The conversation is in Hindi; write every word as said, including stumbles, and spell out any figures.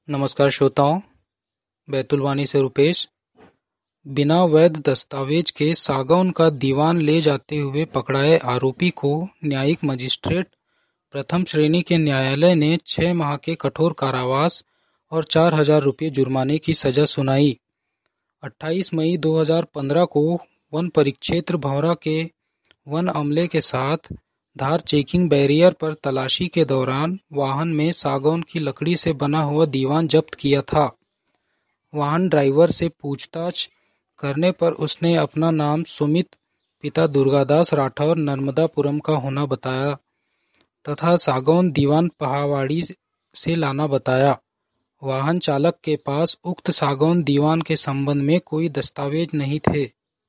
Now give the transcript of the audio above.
नमस्कार श्रोताओं, बैतुलवानी से रुपेश। बिना वैध दस्तावेज के सागौन का दीवान ले जाते हुए पकड़ाए आरोपी को न्यायिक मजिस्ट्रेट प्रथम श्रेणी के न्यायालय ने छह माह के कठोर कारावास और चार हजार रुपये जुर्माने की सजा सुनाई। अट्ठाईस मई दो हज़ार पंद्रह को वन परिक्षेत्र भौरा के वन अमले के साथ धार चेकिंग बैरियर पर तलाशी के दौरान वाहन में सागौन की लकड़ी से बना हुआ दीवान जब्त किया था। वाहन ड्राइवर से पूछताछ करने पर उसने अपना नाम सुमित पिता दुर्गादास राठौर नर्मदापुरम का होना बताया तथा सागौन दीवान पहावाड़ी से लाना बताया। वाहन चालक के पास उक्त सागौन दीवान के संबंध में कोई दस्तावेज नहीं थे।